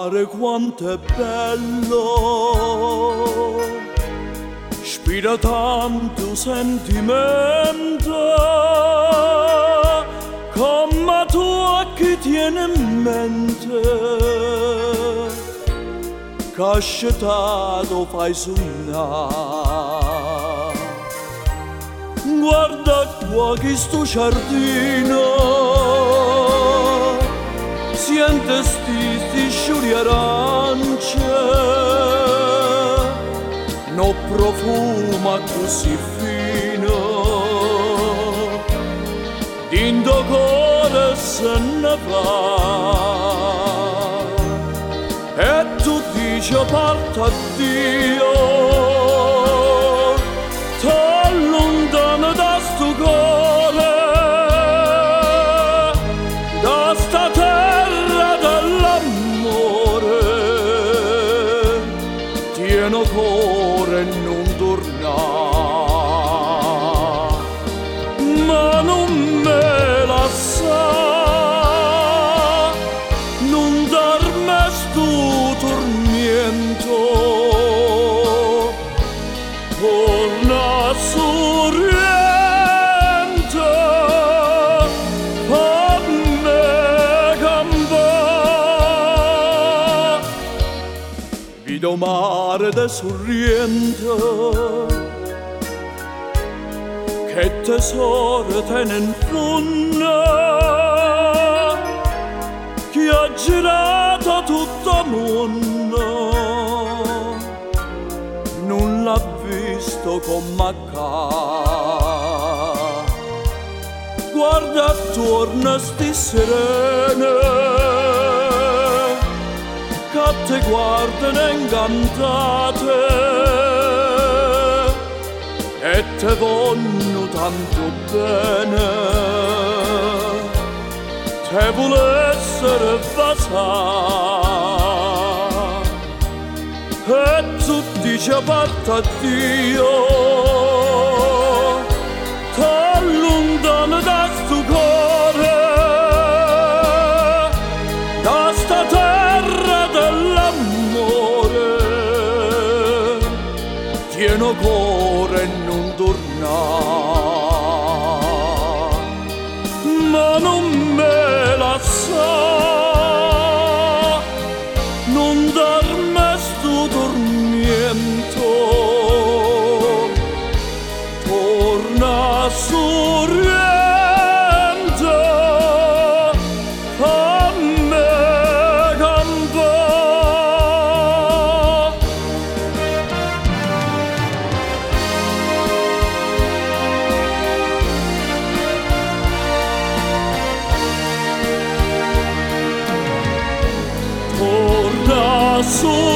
mare quanto è bello, ispira tanto sentimento, come tu che tieni in mente, che ascetato fai sognare. Guarda qua che sto giardino, sente sti sciuri arance, no profuma così fino, dindo cuore se ne va. E tu dici parta a Dio, t'allontana da sto cuore, da sta terra dell'amore. Tieno cuore e non tornare, ma non me la sa, non darmi sto tormento. Torna sorriente, fammi campare. Vedo mare de sorriente, che tesoro tiene in fondo, che ha girato tutto il mondo, non l'ha visto come accade. Guarda attorno sti serene, che te guardano incantate e te vogliono tanto bene, te vuole essere vasà. E tu dici parta a Dio, t'allontana da sto cuore, da sta terra dell'amore. Tieno cuore e non tornare, ma non me la sa, non darmi sto tormento. Torna sorriente, fammi campare. Torna sorriente,